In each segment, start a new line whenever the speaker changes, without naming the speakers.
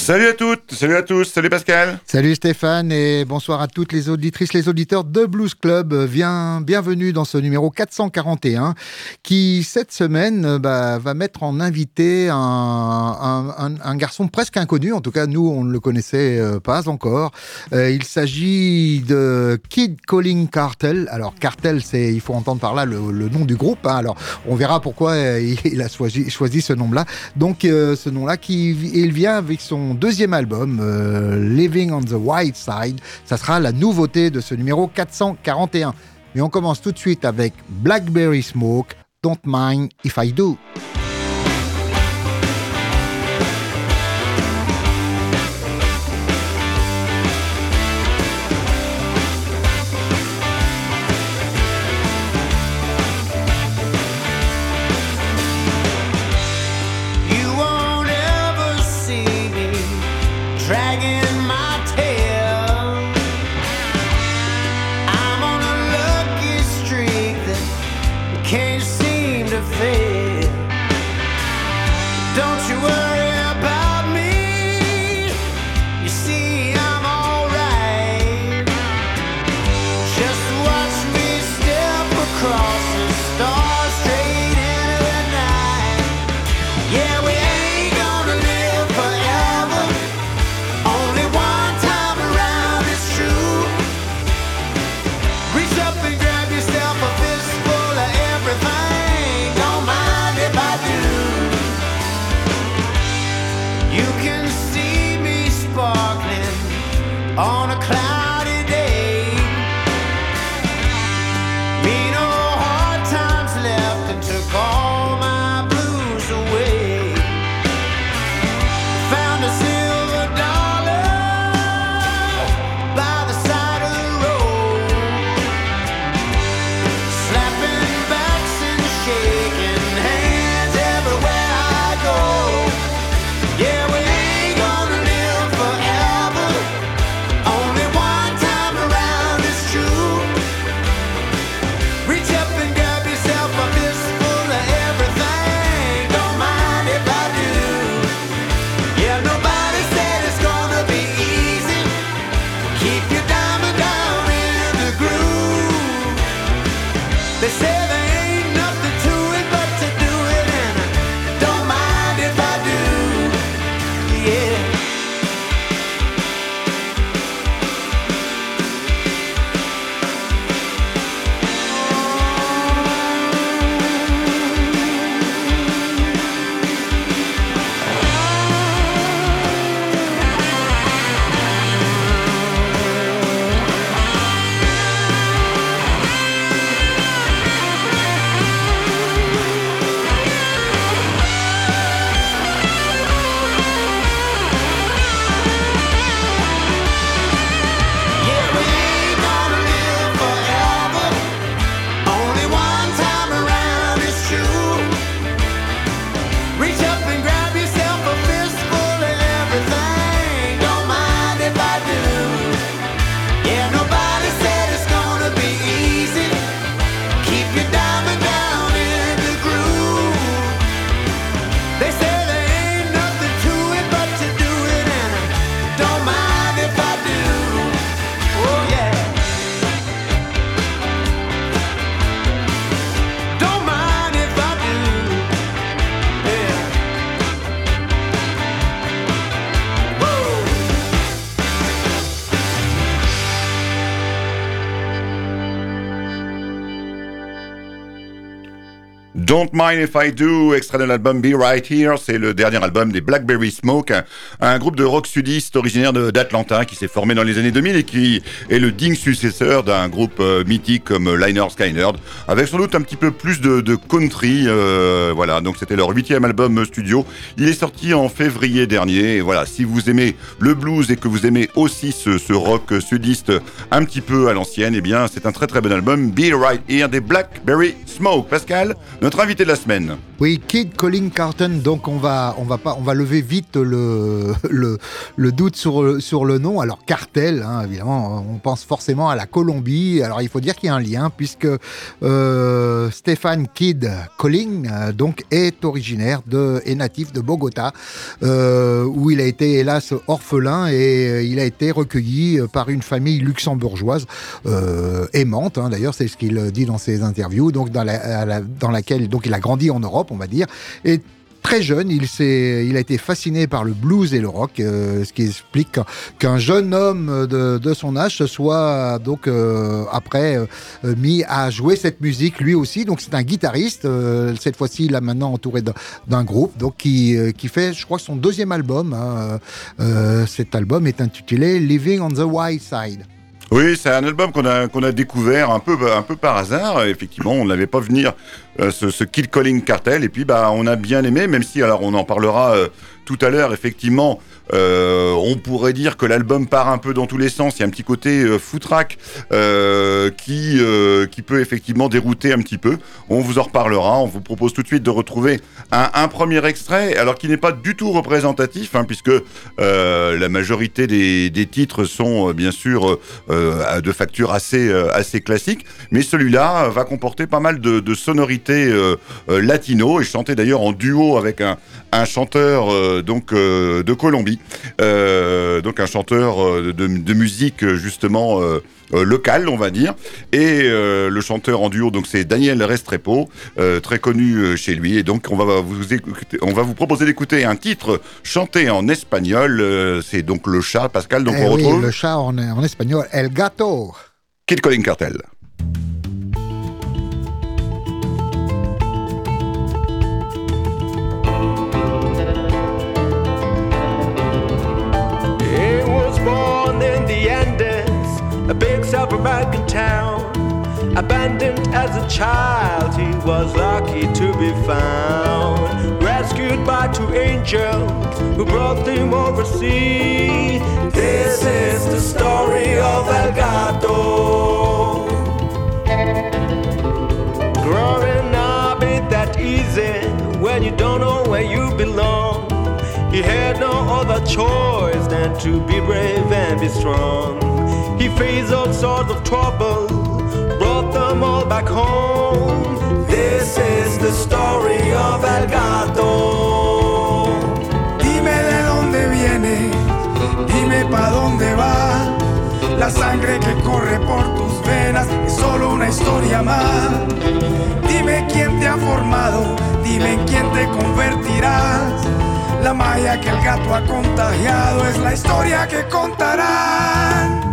Salut à toutes, salut à tous, salut Pascal.
Salut Stéphane et bonsoir à toutes les auditrices, les auditeurs de Blues Club. Bienvenue dans ce numéro 441 qui, cette semaine, va mettre en invité un garçon presque inconnu. En tout cas, nous, on ne le connaissait pas encore. Il s'agit de Kid Calling Cartel. Alors, Cartel, il faut entendre par là le nom du groupe. Hein. Alors, on verra pourquoi il a choisi ce nom-là. Donc, ce nom-là, il vient avec son deuxième album, Living on the White Side. Ça sera la nouveauté de ce numéro 441. Mais on commence tout de suite avec Blackberry Smoke, Don't Mind If I Do.
Dragging my tail, I'm on a lucky streak that can't seem to fail. Don't you worry about me, you see I'm alright. Just watch me step across the stars straight into the night. Yeah, we ain't gonna live forever. Only one time around, it's true. Reach up and grab yourself a fistful of everything. Don't mind if I do. You can see me sparkling on a cloudy day. Me no hard times left and took all my blues away. Found a silver dollar by the side of the road, slapping backs and shaking hands everywhere I go. Yeah, we ain't gonna live forever. Only one time around, it's true. Reach up and grab yourself a fistful of everything. Don't mind if I do. Yeah, nobody said it's gonna be easy. Keep your diamond down in the groove. They say there ain't nothing to it but to do it, and I don't mind if I do. Yeah. Yeah, we ain't gonna live forever. Only one time around, it's true. Reach up and grab yourself a fistful of everything. Don't mind if I do. Yeah, nobody said it's gonna be easy. Keep your diamond down in the groove. They say there ain't nothing to it but to do it, and I don't mind if I do. Oh yeah. Don't mind if I do. Yeah. Woo!
Don't Mind If I Do, extrait de l'album Be Right Here, c'est le dernier album des Blackberry Smoke, un groupe de rock sudiste originaire d'Atlanta qui s'est formé dans les années 2000 et qui est le digne successeur d'un groupe mythique comme Lynyrd Skynyrd, avec sans doute un petit peu plus de country. Voilà, donc c'était leur 8e album studio. Il est sorti en février dernier. Et voilà, si vous aimez le blues et que vous aimez aussi ce rock sudiste un petit peu à l'ancienne, eh bien c'est un très très bon album, Be Right Here des Blackberry Smoke. Pascal, notre invité de la semaine.
Oui, Kid Colin Carton. Donc on va lever vite le doute sur le nom. Alors Cartel, hein, évidemment, on pense forcément à la Colombie. Alors il faut dire qu'il y a un lien puisque Stephen Kid Colin donc est originaire et natif de Bogota, où il a été hélas orphelin et il a été recueilli par une famille luxembourgeoise aimante. Hein, d'ailleurs, c'est ce qu'il dit dans ses interviews. Donc dans laquelle donc il a grandi en Europe, on va dire, et très jeune, il a été fasciné par le blues et le rock, ce qui explique qu'un jeune homme de son âge se soit donc après mis à jouer cette musique lui aussi. Donc c'est un guitariste, cette fois-ci il a maintenant entouré d'un groupe donc qui fait, je crois, son deuxième album. Hein. Cet album est intitulé Living on the Wild Side.
Oui, c'est un album qu'on a découvert un peu par hasard. Effectivement, on ne l'avait pas venir ce Kid Colin Cartel, et puis on a bien aimé, même si, alors on en parlera tout à l'heure, effectivement, on pourrait dire que l'album part un peu dans tous les sens. Il y a un petit côté foutraque qui peut effectivement dérouter un petit peu. On vous en reparlera. On vous propose tout de suite de retrouver un premier extrait, alors qui n'est pas du tout représentatif, hein, puisque la majorité des titres sont bien sûr de facture assez classique, mais celui-là va comporter pas mal de sonorités latino, et chanté d'ailleurs en duo avec un chanteur de Colombie, donc un chanteur de musique justement local, on va dire, et le chanteur en duo, donc c'est Daniel Restrepo, très connu chez lui, et donc on va vous proposer d'écouter un titre chanté en espagnol, c'est donc le chat, Pascal, donc on retrouve
le chat en espagnol, El Gato.
Kid Colin Cartel.
A big South American town. Abandoned as a child, he was lucky to be found. Rescued by two angels who brought him overseas. This is the story of El Gato. Growing up ain't that easy when you don't know where you belong. He had no other choice than to be brave and be strong. He faced all sorts of trouble, brought them all back home. This is the story of El Gato.
Dime de dónde vienes, dime pa' dónde vas. La sangre que corre por tus venas es solo una historia más. Dime quién te ha formado, dime en quién te convertirás. La magia que el gato ha contagiado es la historia que contarán.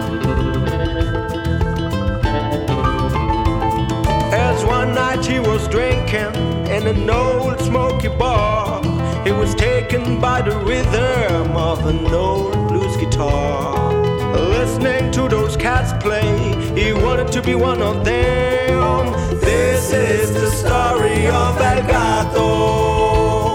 As one night he was drinking in an old smoky bar, he was taken by the rhythm of an old blues guitar. Listening to those cats play, he wanted to be one of them. This is the story of El Gato.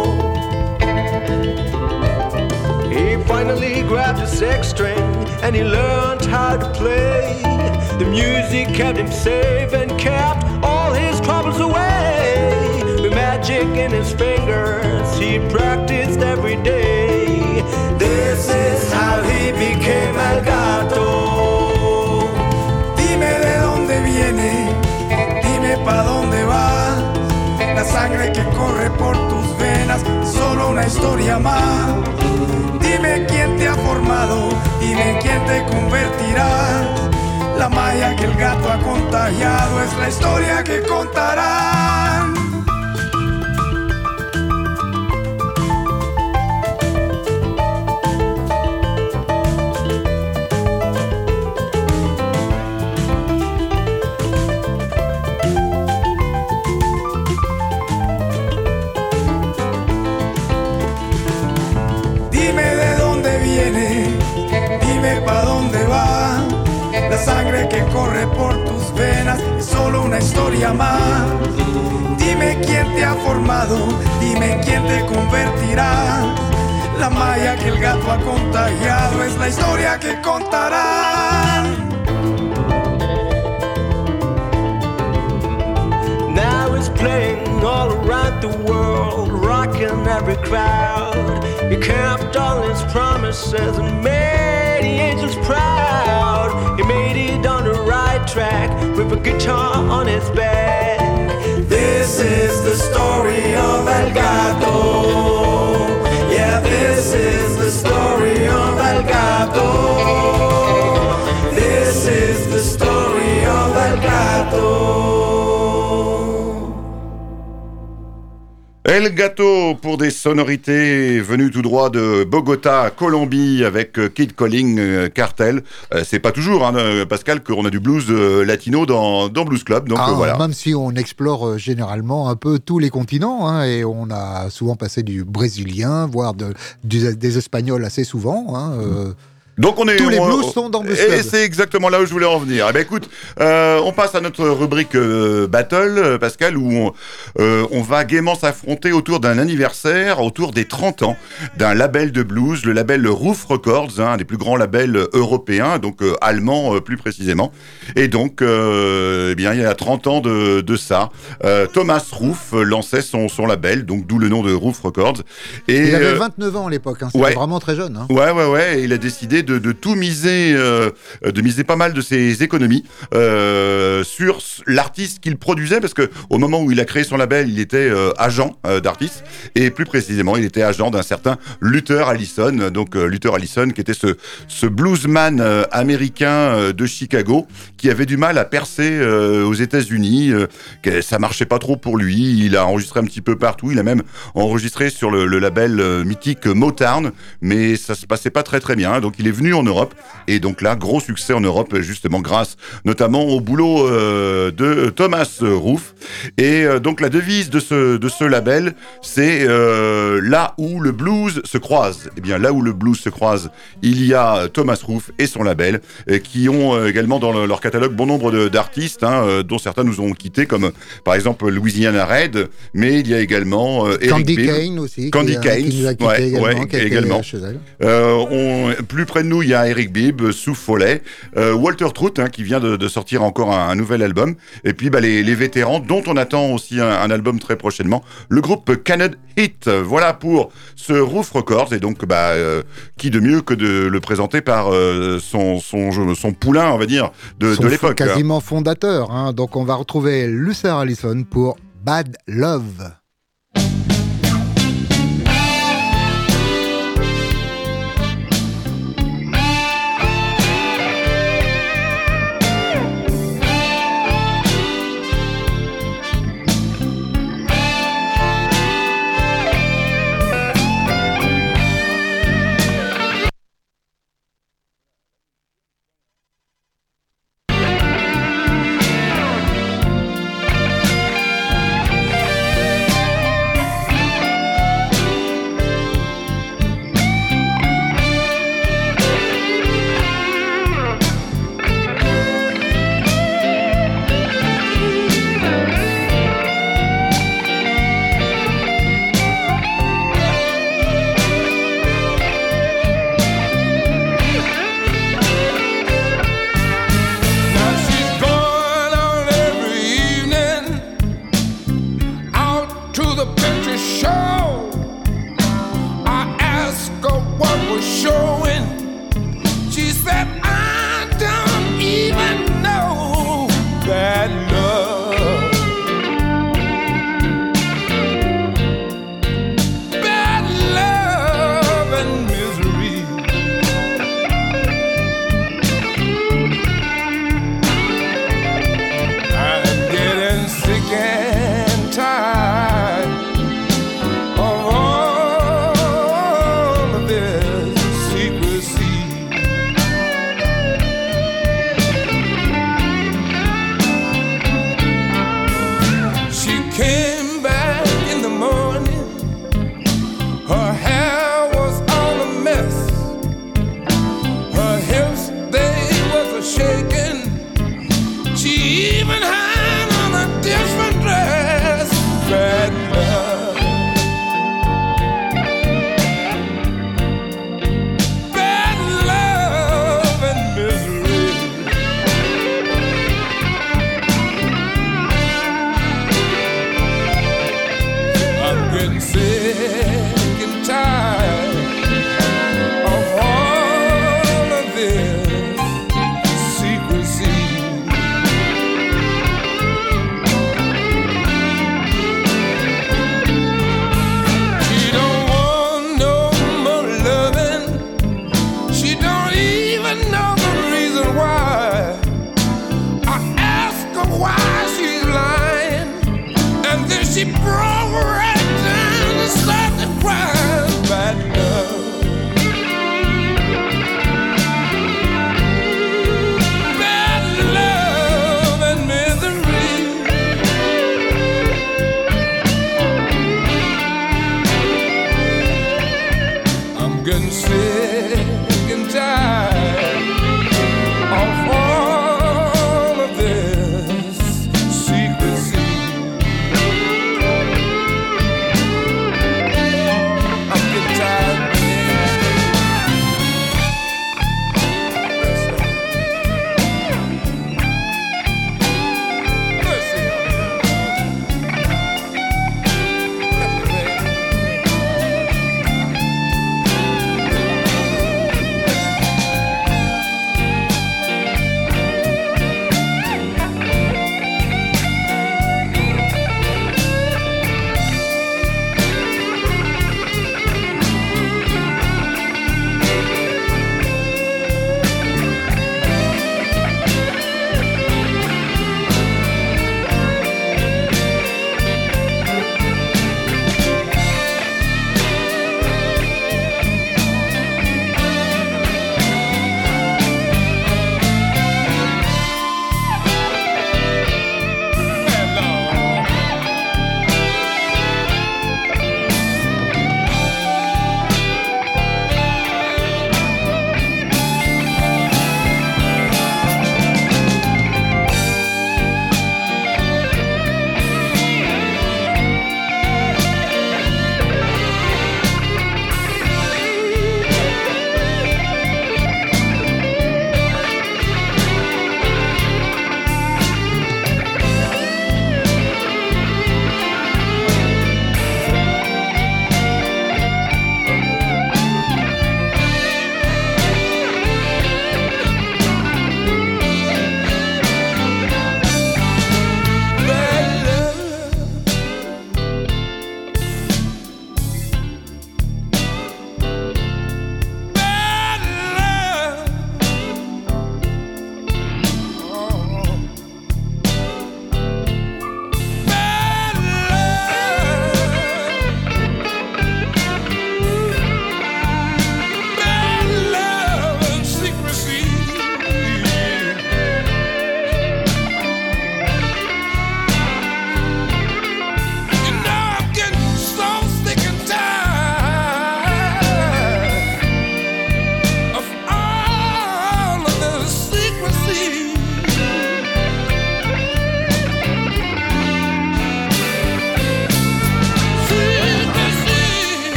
He finally grabbed a six string and he learned how to play. The music kept him safe and kept all his troubles away. With magic in his fingers, he practiced every day. This is how he became El Gato.
Dime de dónde viene, dime pa' dónde vas. La sangre que corre por tus venas es solo una historia más. Dime quién te ha formado, dime quién te convertirás. La magia que el gato ha contagiado es la historia que contarán. Dime de dónde viene, dime pa' dónde va. La sangre que corre por tus venas es solo una historia más. Dime quién te ha formado, dime quién te convertirá. La magia que el gato ha contagiado es la historia que contarán.
Now he's playing all around the the world, rocking every crowd. He kept all his promises and made the angels proud. He made it on the right track with a guitar on his back. This is the story of El Gato. Yeah, this is the story of El Gato. This is the story of El Gato.
El Gato pour des sonorités venues tout droit de Bogota, Colombie, avec Kid Calling Cartel. C'est pas toujours, hein, Pascal, qu'on a du blues latino dans Blues Club. Donc voilà.
Même si on explore généralement un peu tous les continents, hein, et on a souvent passé du brésilien, voire des espagnols assez souvent. Hein,
Donc on est,
tous les blues sont dans Blues Club.
Et c'est exactement là où je voulais en venir. Eh ben écoute, on passe à notre rubrique Battle, Pascal, où on va gaiement s'affronter autour d'un anniversaire, autour des 30 ans d'un label de blues, le label Roof Records, un des plus grands labels européens, donc allemand plus précisément. Et donc, eh bien, il y a 30 ans de ça, Thomas Roof lançait son label, donc d'où le nom de Roof Records. Et,
il avait 29 ans à l'époque, hein, c'était vraiment très jeune. Hein.
Ouais, et il a décidé de tout miser, de miser pas mal de ses économies sur l'artiste qu'il produisait, parce que au moment où il a créé son label, il était agent d'artiste, et plus précisément, il était agent d'un certain Luther Allison. Donc Luther Allison, qui était ce bluesman américain de Chicago, qui avait du mal à percer aux États-Unis, que ça marchait pas trop pour lui. Il a enregistré un petit peu partout, il a même enregistré sur le label mythique Motown, mais ça se passait pas très très bien. Donc il est venu en Europe, et donc là, gros succès en Europe, justement grâce notamment au boulot de Thomas Roof. Et donc la devise de ce label, c'est là où le blues se croise. Et bien là où le blues se croise, il y a Thomas Roof et son label, qui ont également dans leur catalogue bon nombre d'artistes, hein, dont certains nous ont quittés, comme par exemple Louisiana Red, mais il y a également Eric
Candy
Bibb.
Kane aussi,
Candy Kane,
qui nous a quittés
également.
Chez elle.
Plus près de nous, il y a Eric Bibb, Sue Foley, Walter Trout, hein, qui vient de sortir encore un nouvel album, et puis les vétérans, dont on attend aussi un album très prochainement, le groupe Canned Heat. Voilà pour ce Roof Records, et donc qui de mieux que de le présenter par son poulain, on va dire, de l'époque.
Quasiment fondateur, hein. Donc on va retrouver Luther Allison pour Bad Love.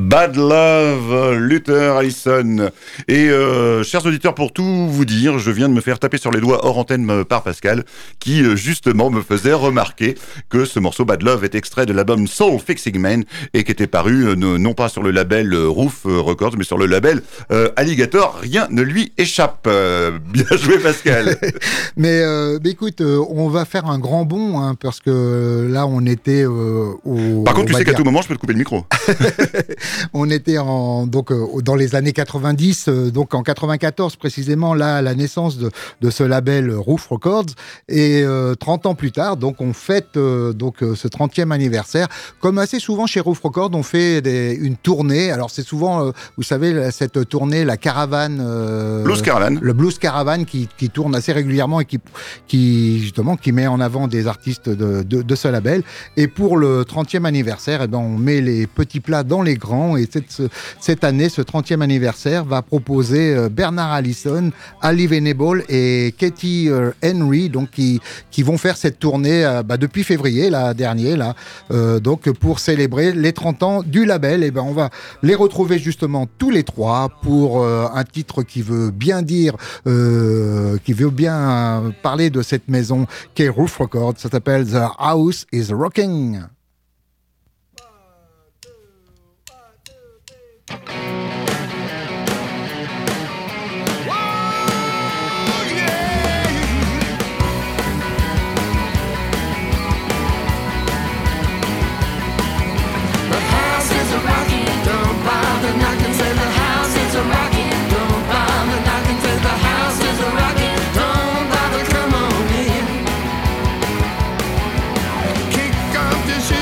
Bad Love, Luther Allison. Et chers auditeurs, pour tout vous dire, je viens de me faire taper sur les doigts hors antenne par Pascal, qui justement me faisait remarquer que ce morceau Bad Love est extrait de l'album Soul Fixing Man et qui était paru non pas sur le label Roof Records, mais sur le label Alligator. Rien ne lui échappe. Bien joué, Pascal.
Mais écoute, on va faire un grand bond, hein, parce que là, on était au...
Par contre, tu sais qu'à tout moment, je peux te couper le micro.
On était dans les années 90, donc en 94 précisément, là, la naissance de ce label Roof Records. Et 30 ans plus tard, donc on fête ce 30e anniversaire. Comme assez souvent chez Roof Records, on fait une tournée. Alors c'est souvent, vous savez, cette tournée, la caravane...
Blues Caravan.
Le Blues Caravan qui tourne assez régulièrement et qui met en avant des artistes de ce label. Et pour le 30e anniversaire, on met les petits plats dans les grands. Et cette année, ce 30e anniversaire va proposer Bernard Allison, Ali Venable et Katie Henry, donc qui vont faire cette tournée depuis février dernier, donc pour célébrer les 30 ans du label. On va les retrouver justement tous les trois pour un titre qui veut bien dire, qui veut bien parler de cette maison qu'est Roof Records. Ça s'appelle The House is Rocking.
Kick off the shit.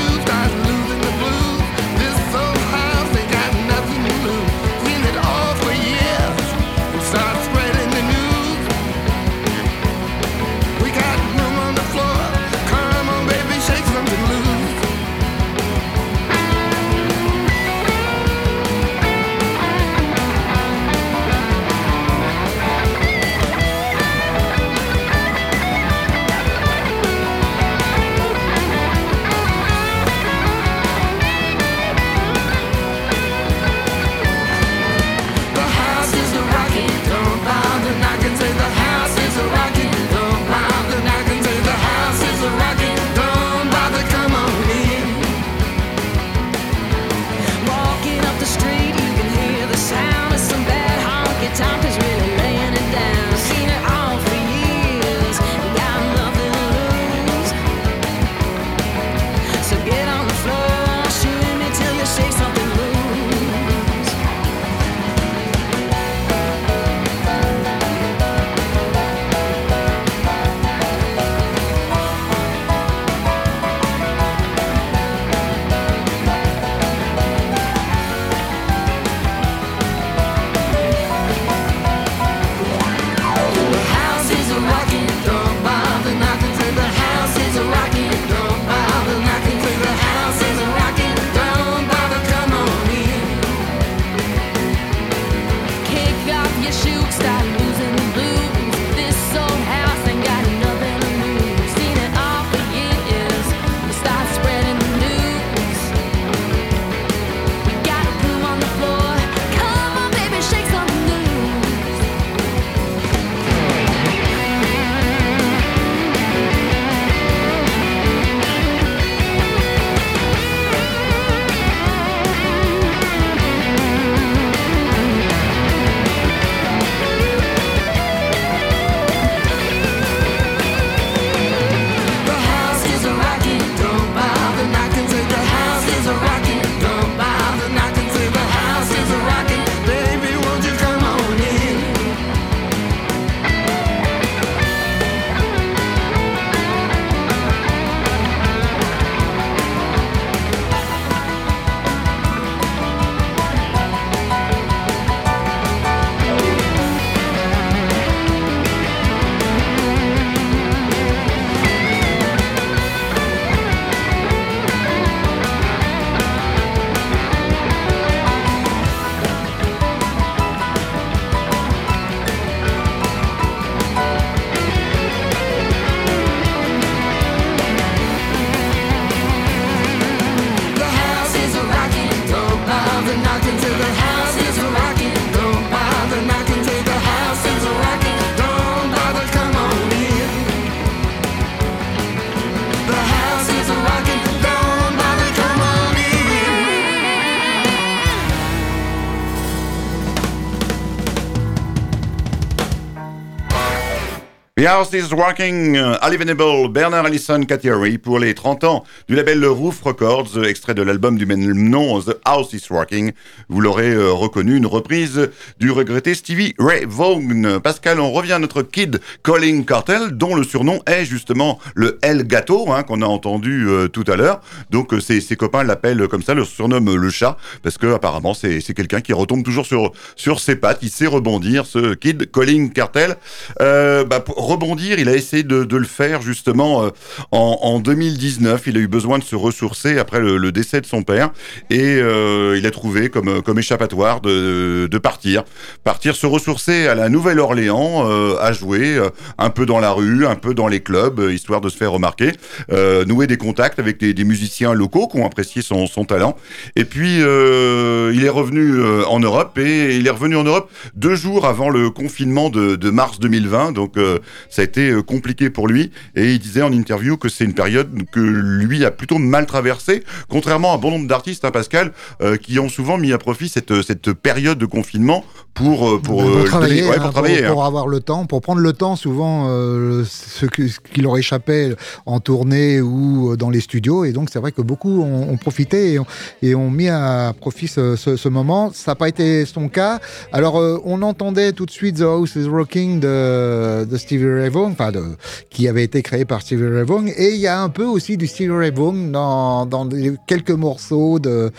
The House is Rocking, Ali Venable, Bernard Allison, Katy Harry pour les 30 ans du label Roof Records, extrait de l'album du même nom, The House is Rocking. Vous l'aurez reconnu, une reprise du regretté Stevie Ray Vaughan. Pascal, on revient à notre Kid Calling Cartel, dont le surnom est justement le El Gato, qu'on a entendu tout à l'heure. Donc ses copains l'appellent comme ça, le surnomment le chat, parce que apparemment c'est quelqu'un qui retombe toujours sur ses pattes. Il sait rebondir, ce Kid Calling Cartel. Pour rebondir, il a essayé de le faire justement en 2019. Il a eu besoin de se ressourcer après le décès de son père et il a trouvé comme échappatoire de partir se ressourcer à la Nouvelle-Orléans, à jouer un peu dans la rue, un peu dans les clubs, histoire de se faire remarquer, nouer des contacts avec des musiciens locaux qui ont apprécié son talent. Et puis il est revenu en Europe, et il est revenu en Europe 2 jours avant le confinement de mars 2020. Donc ça a été compliqué pour lui, et il disait en interview que c'est une période que lui a plutôt mal traversée, contrairement à bon nombre d'artistes, Pascal, qui ont souvent mis à profit cette période de confinement pour
travailler,
travailler,
pour avoir le temps, pour prendre le temps souvent ce qui leur échappait en tournée ou dans les studios. Et donc c'est vrai que beaucoup ont profité et ont mis à profit ce moment. Ça n'a pas été son cas. Alors on entendait tout de suite The House is Rocking de Stevie Ray Vaughan, qui avait été créé par Stevie Ray Vaughan, et il y a un peu aussi du Stevie Ray Vaughan dans quelques morceaux de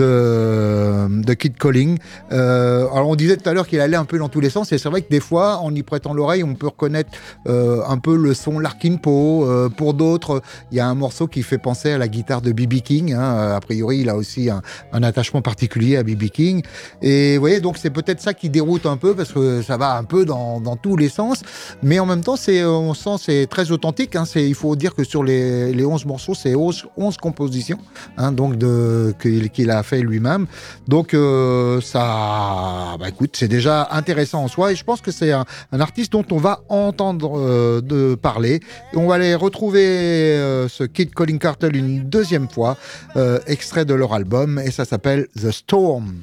Kid Calling. Alors on disait tout à l'heure qu'il allait un peu dans tous les sens, et c'est vrai que des fois, en y prêtant l'oreille, on peut reconnaître un peu le son Larkin Poe. Pour d'autres, il y a un morceau qui fait penser à la guitare de B.B. King. A priori, il a aussi un attachement particulier à B.B. King. Et vous voyez, donc c'est peut-être ça qui déroute un peu, parce que ça va un peu dans tous les sens. Mais en même temps, on sent c'est très authentique. Il faut dire que sur les 11 morceaux, c'est 11 compositions, donc qu'il a fait lui-même. Donc ça, écoute, c'est déjà intéressant en soi, et je pense que c'est un artiste dont on va entendre de parler. Et on va aller retrouver ce Kid Calling Cartel une deuxième fois, extrait de leur album, et ça s'appelle The Storm.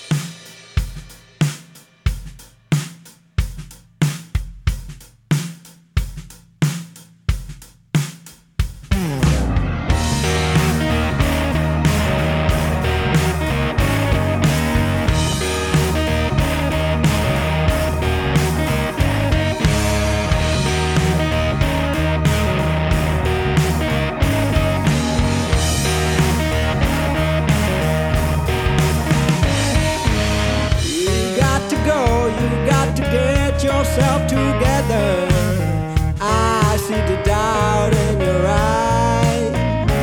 Yourself together. I see the doubt in your eyes,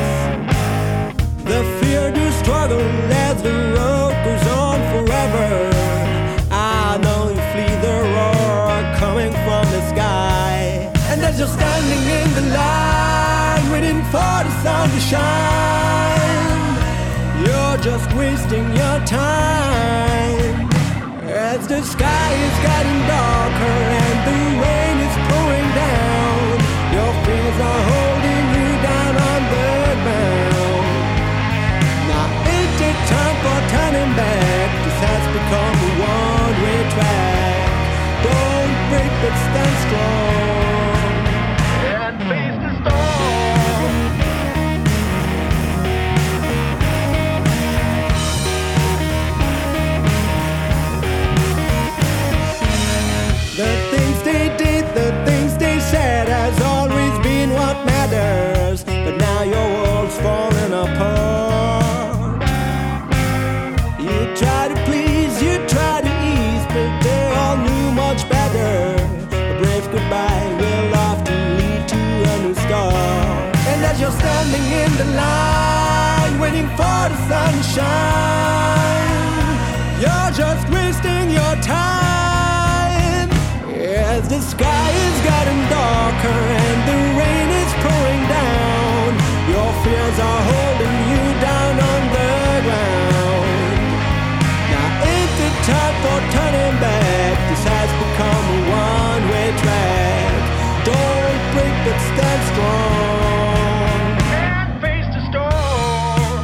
the fear, the struggle as the road goes on forever. I know you flee the roar coming from the sky, and as you're standing in the line waiting for the sun to shine, you're just wasting your time. As the sky is getting darker and the rain is pouring down, your fears are holding you down on the ground. Now ain't it time for turning back? This has become a one-way track. Don't break but stand strong and face the storm. The things they did, the things they said has always been what matters. But now your world's falling apart. You try to please, you try to ease, but they all knew much better. A brave goodbye will often lead to a new start. And as you're standing in the line, waiting for the sun to shine, you're just wasting your time. As the sky is getting darker and the rain is pouring down, your fears are holding you down on the ground. Now ain't it time for turning back? This has become a one-way track. Don't break but stand strong and face the storm.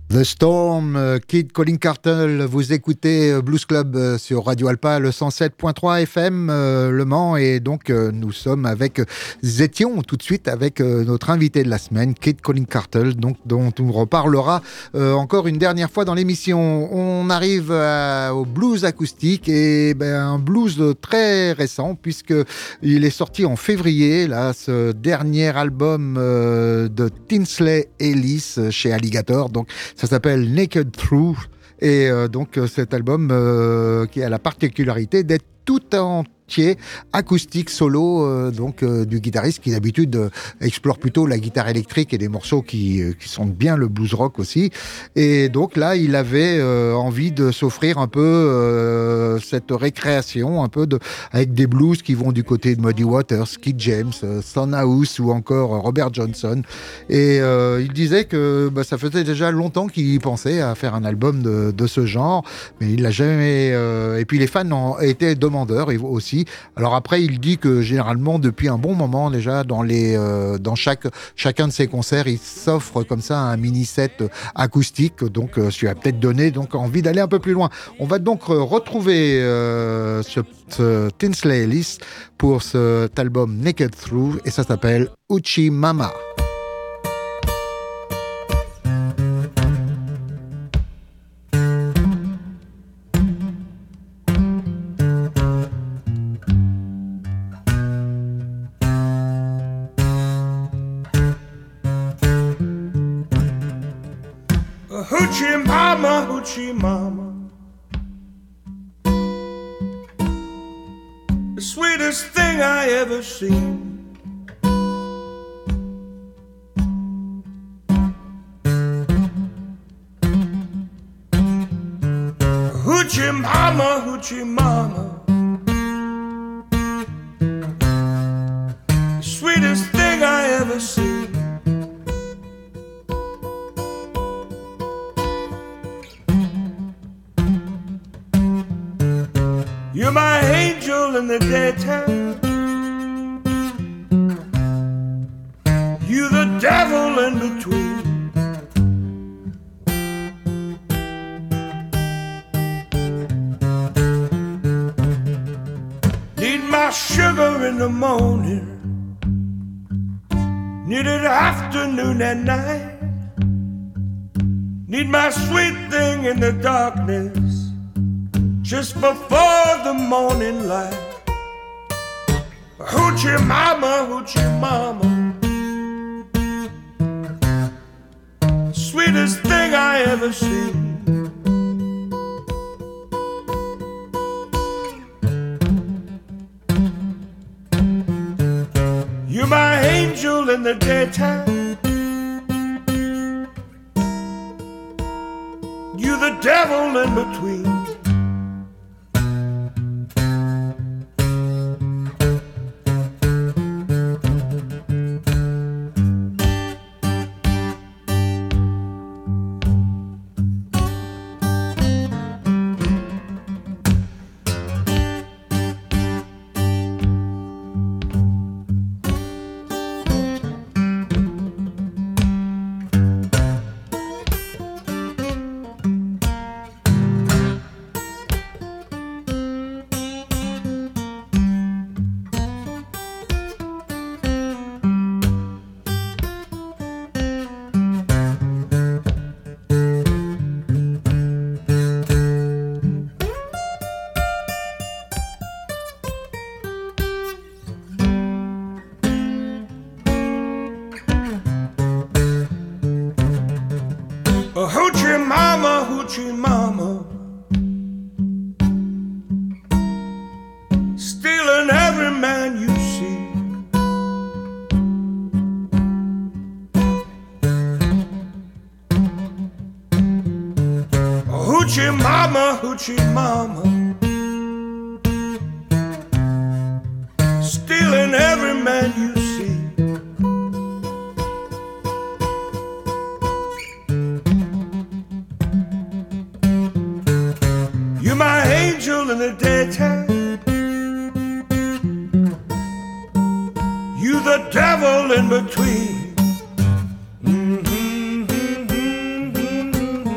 The Storm, Kid Culling-Cartel, vous écoutez Blues Club sur Radio Alpa, le 107.3 FM, Le Mans, et donc nous étions tout de suite avec notre invité de la semaine, Kid Culling-Cartel, donc dont on reparlera encore une dernière fois dans l'émission. On arrive au blues acoustique, et un blues très récent, puisque il est sorti en février, là, ce dernier album de Tinsley Ellis chez Alligator, donc ça s'appelle Naked Truth, et donc cet album qui a la particularité d'être tout entier acoustique solo, du guitariste qui d'habitude explore plutôt la guitare électrique et des morceaux qui sont bien le blues rock aussi. Et donc là, il avait envie de s'offrir un peu cette récréation, avec des blues qui vont du côté de Muddy Waters, Keith James, Stonehouse ou encore Robert Johnson. Et il disait que ça faisait déjà longtemps qu'il pensait à faire un album de ce genre, mais il l'a jamais. Et puis les fans ont été demandeurs aussi. Alors après, il dit que généralement, depuis un bon moment déjà, dans chacun de ses concerts, il s'offre comme ça un mini-set acoustique. Donc, ce qui a peut-être donné envie d'aller un peu plus loin. On va donc retrouver ce Tinsley Ellis pour cet album Naked Truth, et ça s'appelle Hoochie Mama.
Hoochie mama, the sweetest thing I ever seen. Hoochie mama, the sweetest thing I ever seen. You're my angel in the daytime, you the devil in between. Need my sugar in the morning, need it afternoon and night. Need my sweet thing in the darkness, just before the morning light. Hoochie mama, sweetest thing I ever seen. You're my angel in the daytime, you the devil in between. Hoochie mama, stealing every man you see. Hoochie mama, stealing every man you see. You're my angel in the daytime, you the devil in between.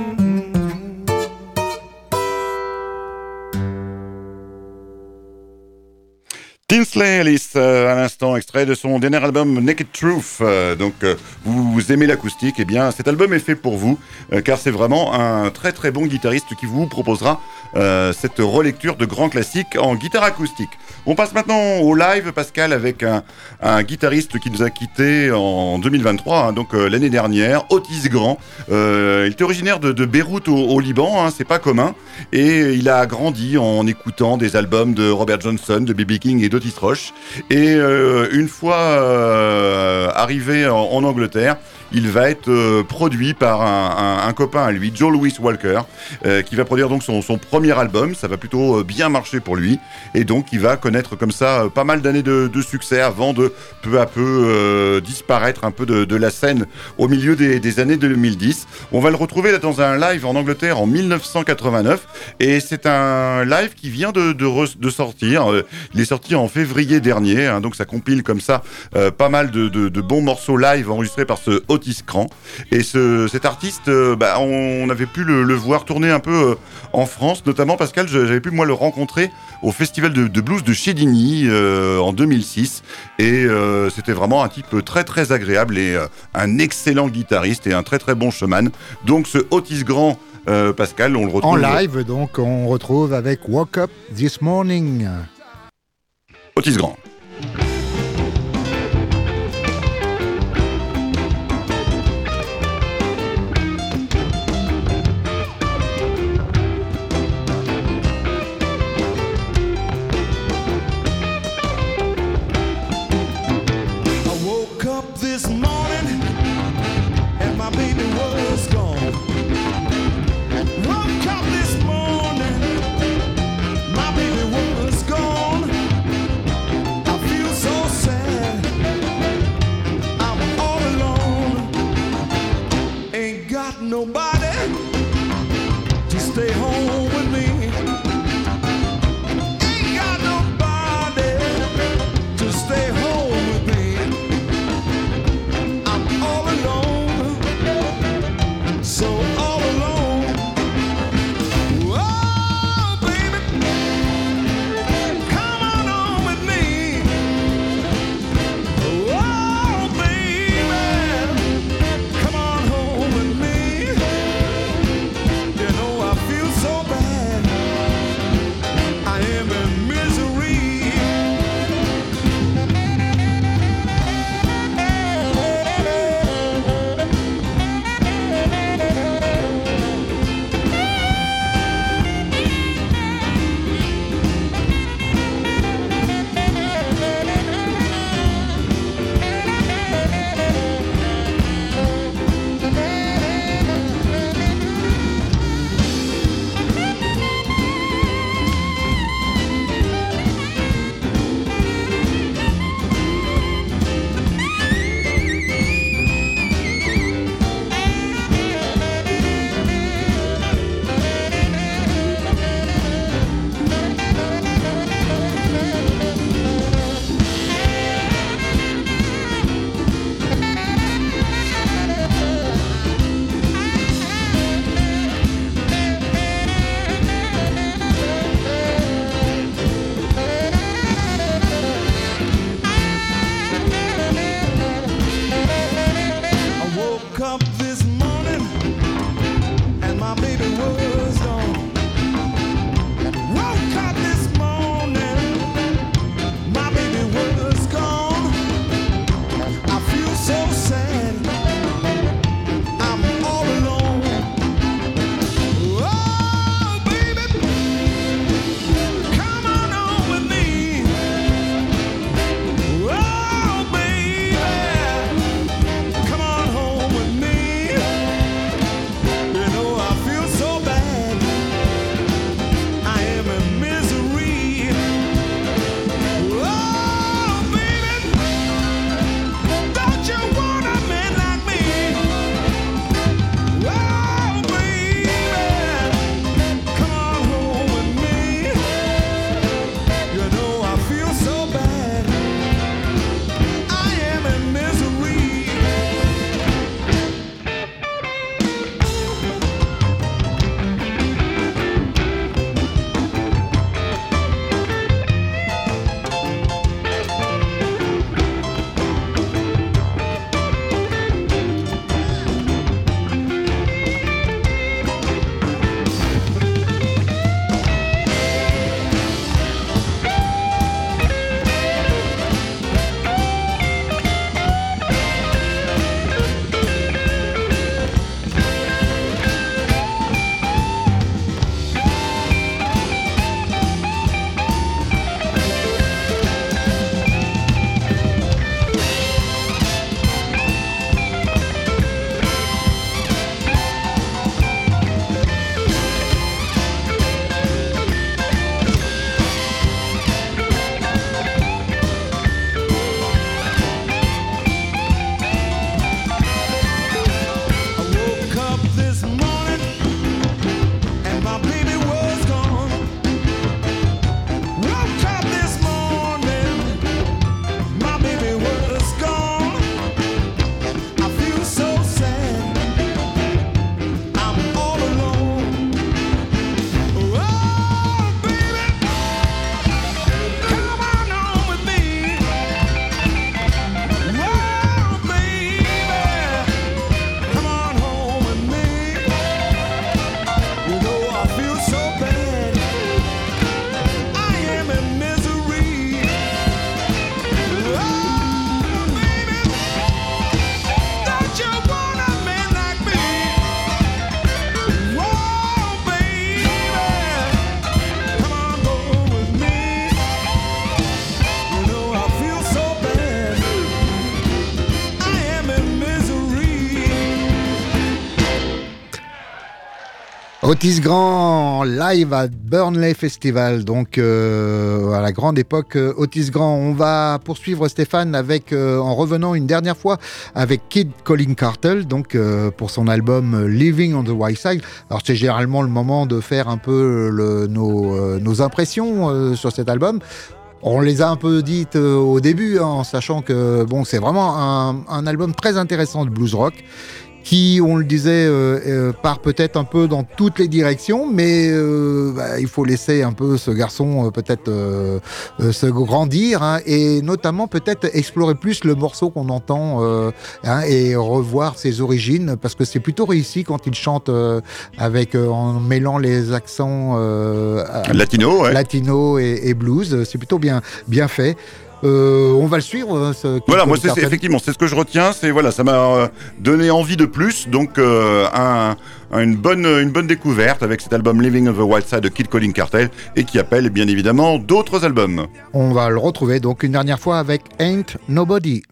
Tinsley Ellis, à l'instant, extrait de son dernier album Naked Truth. Vous aimez l'acoustique, eh bien cet album est fait pour vous, car c'est vraiment un très très bon guitariste qui vous proposera cette relecture de grands classiques en guitare acoustique. On passe maintenant au live, Pascal, avec un guitariste qui nous a quittés en 2023, l'année dernière, Otis Grant. Il était originaire de Beyrouth au Liban, c'est pas commun, et il a grandi en écoutant des albums de Robert Johnson, de B.B. King et d'Otis Rush. Et une fois arrivé en Angleterre, il va être produit par un copain à lui, Joe Louis Walker, qui va produire donc son premier album. Ça va plutôt bien marcher pour lui, et donc il va connaître comme ça pas mal d'années de succès avant de peu à peu disparaître un peu de la scène au milieu des années 2010. On va le retrouver là dans un live en Angleterre en 1989, et c'est un live qui vient de sortir. Il est sorti en février dernier, donc ça compile comme ça pas mal de bons morceaux live enregistrés par ce Otis Grant. Et cet artiste, on avait pu le voir tourner un peu en France, notamment, Pascal, j'avais pu moi le rencontrer au festival de blues de Chédigny en 2006, et c'était vraiment un type très très agréable et un excellent guitariste et un très très bon showman. Donc ce Otis Grant, Pascal, on le retrouve
en live, donc on retrouve avec Woke Up This Morning.
Otis Grant.
Nobody to stay home with me. Ain't got nobody to stay home with me. I'm all alone, so all alone. Oh, baby, come on home with me. Oh, baby, come on home with me. So bad, I am in misery.
Otis Grand, live à Burnley Festival, donc à la grande époque Otis Grand. On va poursuivre Stéphane avec, en revenant une dernière fois avec Kid Colin Cartel, donc pour son album Living on the Wild Side. Alors c'est généralement le moment de faire un peu nos impressions sur cet album. On les a un peu dites au début, en sachant que bon, c'est vraiment un album très intéressant de blues rock, qui, on le disait, part peut-être un peu dans toutes les directions, mais il faut laisser un peu ce garçon peut-être se grandir, hein, et notamment peut-être explorer plus le morceau qu'on entend, et revoir ses origines, parce que c'est plutôt réussi quand il chante en mêlant les accents latino et blues. C'est plutôt bien fait. On va le suivre.
Voilà, moi effectivement, c'est ce que je retiens. Ça m'a donné envie de plus. Donc une bonne découverte avec cet album Living on the Wild Side de Kid Colin Cartel, et qui appelle bien évidemment d'autres albums.
On va le retrouver donc une dernière fois avec Ain't Nobody.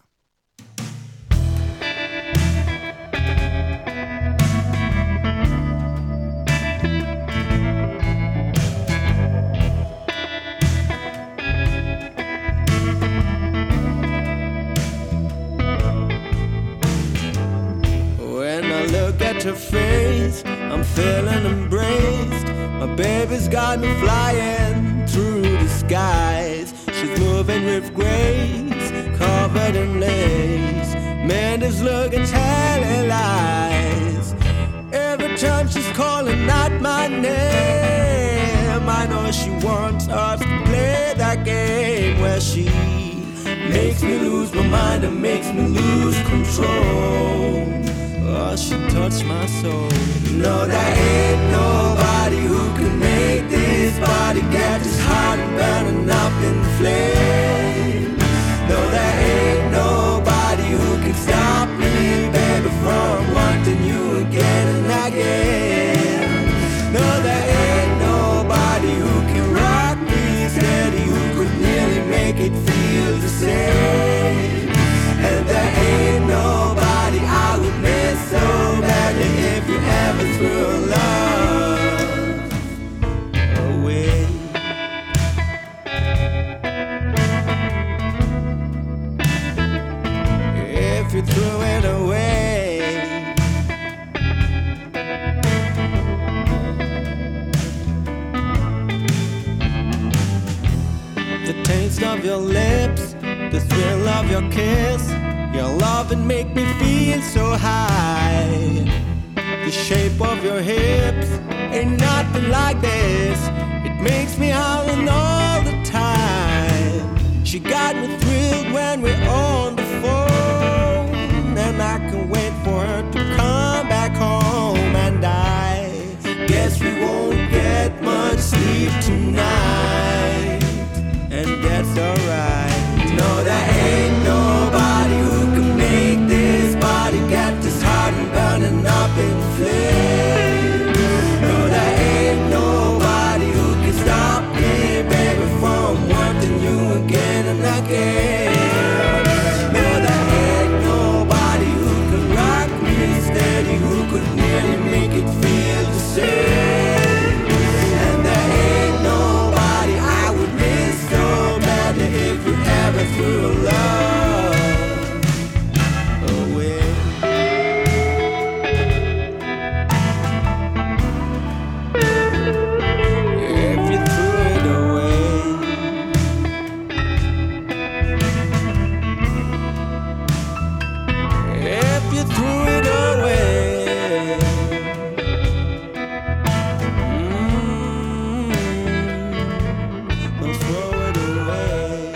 Her face, I'm feeling embraced. My baby's got me flying through the skies. She's moving with grace, covered in lace. Man, this look and telling lies. Every time she's calling out my name, I know she wants us to play that game where she makes me lose my mind and makes me lose control. Oh, she touched my soul. No, there ain't nobody who can make this body get this hot and burning up in flames. No, there ain't nobody who can stop me, baby, from wanting you again and again. No, there ain't nobody who can rock me steady, who could really make it feel the same. And there ain't nobody I would miss so badly if you ever threw love away. If you threw it away. The taste of your lips, the thrill of your kiss, your love and make me feel so high. The shape of your hips ain't nothing like this. It makes me howling all the time. She got me thrilled when we're on the phone, and I can't wait for her to come back home. And I guess we won't get much sleep tonight, and that's alright. No, there ain't nobody who can make this body get this hot and burning up in flames. No, there ain't nobody who can stop me, baby, from wanting you again and again. No, there ain't nobody who can rock me steady, who could nearly make it feel the same. And there ain't nobody I would miss so badly if you ever threw love away. If you threw it away. If you threw it away. Don't throw it away.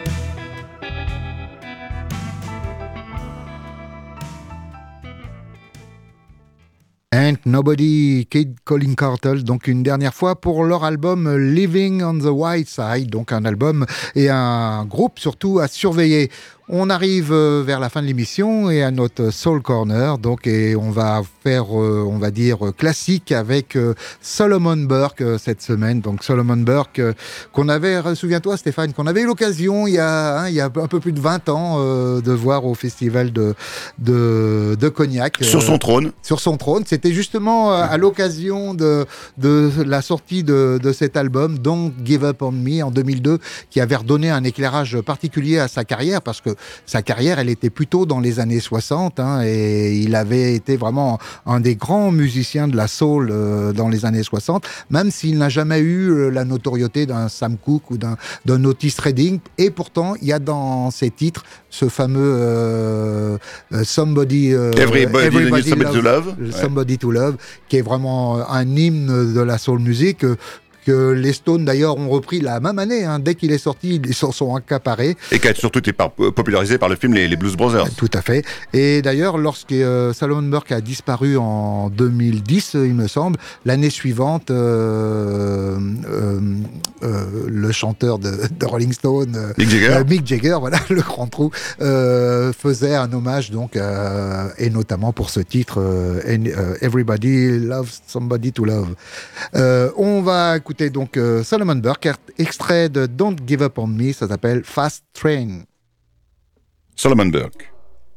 Ain't Nobody, Kid Colin Cartel, donc une dernière fois pour leur album Living on the Wild Side, donc un album et un groupe surtout à surveiller. On arrive vers la fin de l'émission et à notre Soul Corner, donc, et on va faire, on va dire, classique avec Solomon Burke cette semaine. Donc Solomon Burke, qu'on avait, souviens-toi Stéphane, qu'on avait eu l'occasion il y a un peu plus de 20 ans de voir au festival de Cognac.
Sur son trône.
Sur son trône, c'était justement, à l'occasion de la sortie de cet album, Don't Give Up on Me, en 2002, qui avait redonné un éclairage particulier à sa carrière, parce que sa carrière, elle était plutôt dans les années 60, hein, et il avait été vraiment un des grands musiciens de la soul dans les années 60, même s'il n'a jamais eu la notoriété d'un Sam Cooke ou d'un Otis Redding, et pourtant, il y a dans ses titres ce fameux Somebody
Everybody Needs to Love.
Somebody to Love, qui est vraiment un hymne de la soul music, que les Stones d'ailleurs ont repris la même année, hein. Dès qu'il est sorti, ils s'en sont accaparés.
Et qui a surtout été popularisé par le film les Blues Brothers.
Tout à fait. Et d'ailleurs, lorsque Solomon Burke a disparu en 2010, il me semble, l'année suivante, le chanteur de Rolling Stone, Mick Jagger, voilà, le grand trou, faisait un hommage, donc, et notamment pour ce titre, Everybody Loves Somebody to Love. On va écouter donc Solomon Burke, extrait de Don't Give Up on Me, ça s'appelle Fast Train.
Solomon Burke.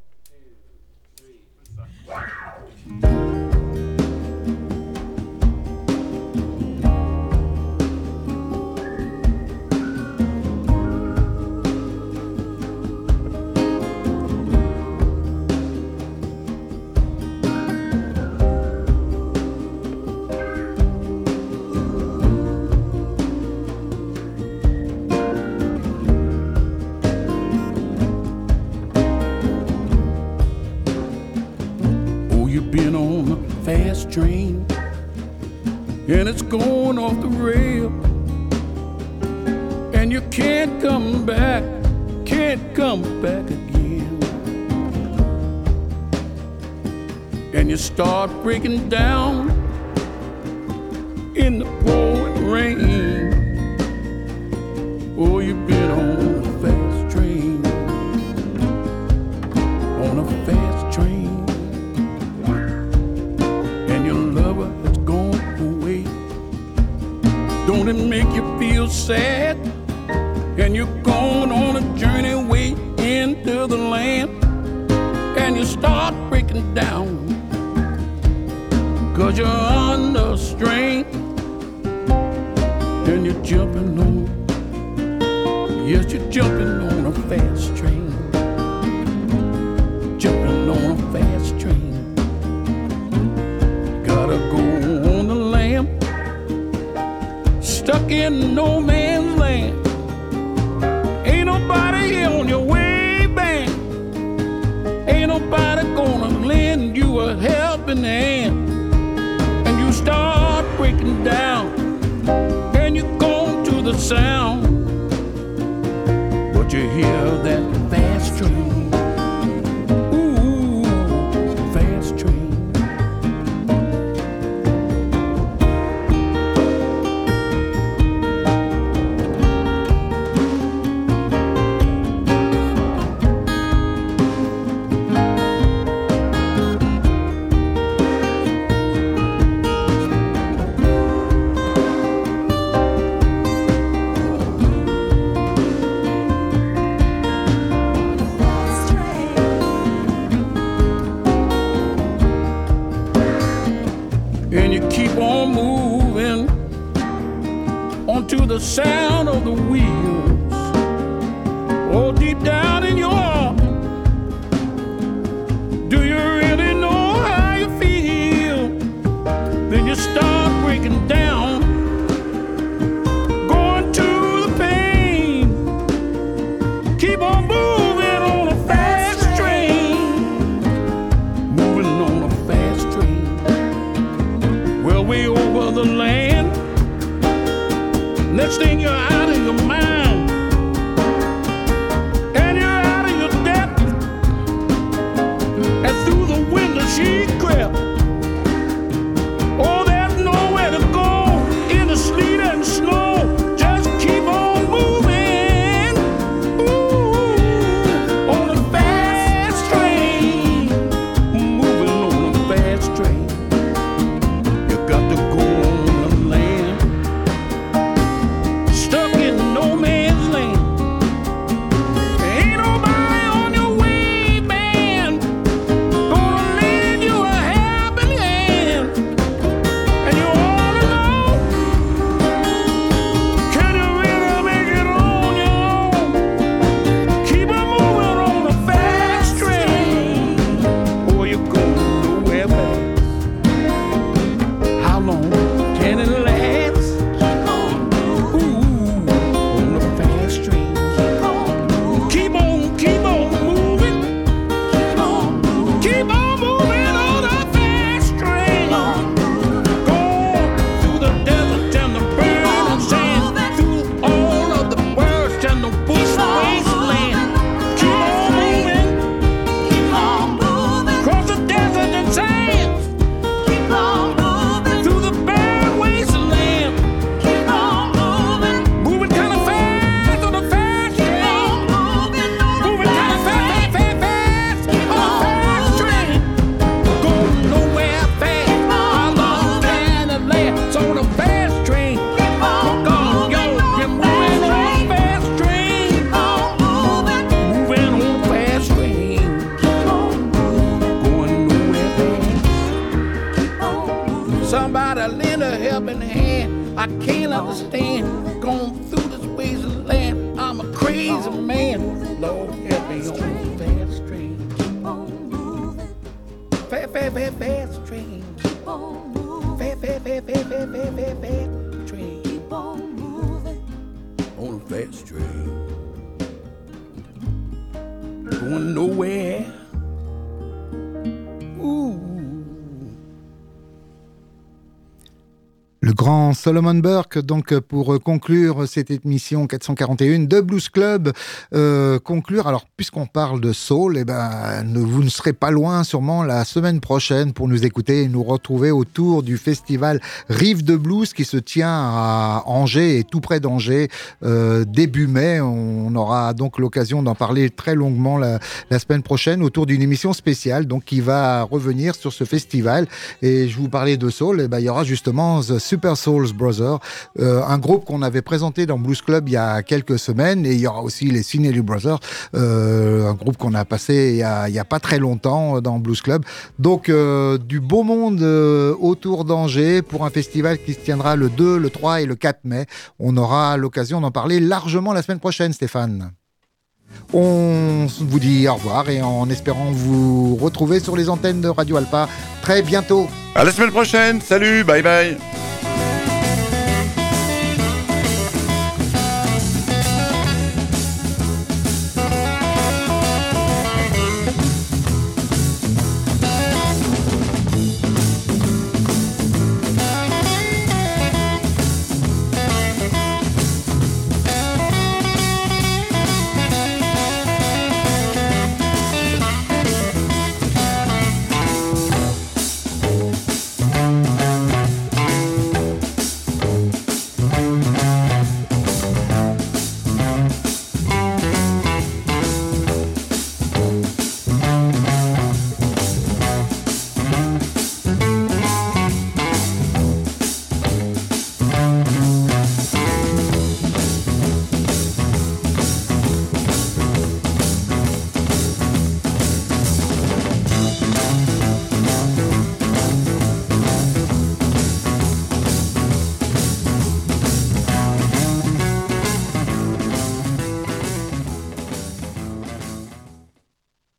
Been on a fast train and it's going off the rail, and you can't come back again, and you start breaking down in the pouring rain. Oh, you've been on a fast train, on a fast train. Don't it make you feel sad? And you're going on a journey way into the land, and you start breaking down, 'cause you're under strain, and you're jumping on, yes, you're jumping on a fast train, jumping on a fast train. Gotta go on the lam, stuck in no man's land. Ain't nobody on your way back. Ain't nobody gonna lend you a helping hand. And you start breaking down, and you go to the sound, but you hear that fast train. Ooh, fast train. To the sound of the wheels, oh, deep down in your heart, do you really know how you feel? Then you start breaking down, going to the pain. Keep on moving on a fast train, moving on a fast train. Well, way over the land. Next thing you're out of your mind, and you're out of your depth, and through the window she crept. Oh, there's nowhere to go in the sleet and snow. Just keep on moving, ooh, on a fast train, moving on a fast train. You got to go on the land, stuck in no man's somebody lend a helping hand. I can't understand. Going through this ways of land. I'm a crazy man. Lord, help me on the fast train. Fast train. Fast train. Keep on moving. On the fast train. Going nowhere. Ooh.
Le grand Solomon Burke, donc pour conclure cette émission 441 de Blues Club, conclure, alors puisqu'on parle de soul, eh ben, vous ne serez pas loin sûrement la semaine prochaine pour nous écouter et nous retrouver autour du festival Rive de Blues qui se tient à Angers et tout près d'Angers début mai. On aura donc l'occasion d'en parler très longuement la semaine prochaine autour d'une émission spéciale donc qui va revenir sur ce festival. Et je vous parlais de soul, eh ben, il y aura justement The Super Soul Brothers, un groupe qu'on avait présenté dans Blues Club il y a quelques semaines, et il y aura aussi les Sinelli Brothers, un groupe qu'on a passé il y a pas très longtemps dans Blues Club. Donc du beau monde autour d'Angers pour un festival qui se tiendra le 2, le 3 et le 4 mai. On aura l'occasion d'en parler largement la semaine prochaine, Stéphane. On vous dit au revoir et en espérant vous retrouver sur les antennes de Radio Alpa très bientôt.
À la semaine prochaine, salut, bye bye.